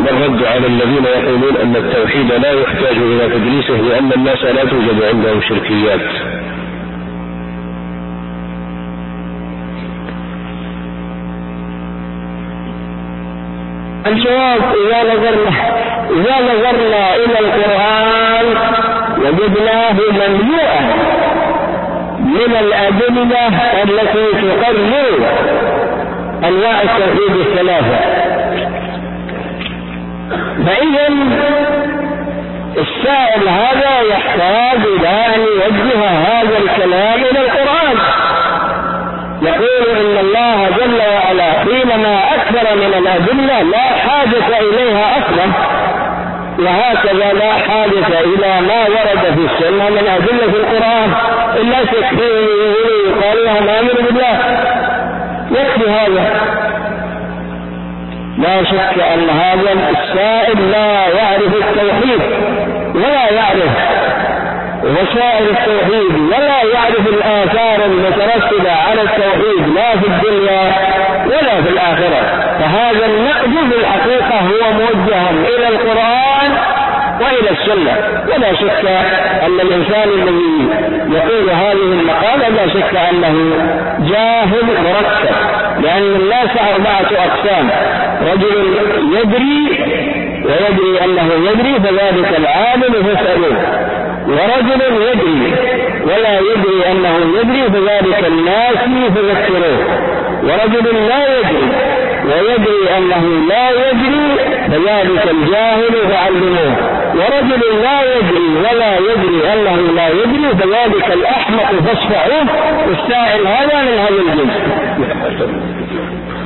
والرد على الذين يقولون أن التوحيد لا يحتاج إلى تدريسه لأن الناس لا توجد عندهم شركيات. الجواب: إذا نظرنا إلى القرآن وجدناه مملوءا من الأدلة التي تقرر أنواع التوحيد الثلاثة، فإذا السائل هذا يحتاج إلى أن يوجه هذا الكلام إلى القرآن. يقول إن الله جل وعلا حينما أكثر من الأدلة لا حاجة إليها أصلا، وهكذا لا حاجة إلى ما ورد في السنة من أدلة في القرآن إلا تكفيه يقال لهم آمنوا بالله، يكفي هذا. لا شك أن هذا السائل لا يعرف التوحيد ولا يعرف وسائل التوحيد ولا يعرف الآثار المترتبة على التوحيد لا في الدنيا ولا في الآخرة، فهذا النقد في الحقيقة هو موجه إلى القرآن وإلى السنة. ولا شك أن الإنسان الذي يقول هذه المقالة لا شك أنه جاهل مركب، لأن الناس 4 أقسام: رجل يدري ويدري أنه يدري فذلك العالم فاسألوه، ورجل يدري ولا يدري أنه يدري فذلك الناسي فذكروه، ورجل لا يدري ويدري أنه لا يدري فذلك الجاهل فعلموه، ورجل لا يدري ولا يدري أنه لا يدري فذلك الأحمق فاصفعوه. والسائل هذا من هذا الجنس.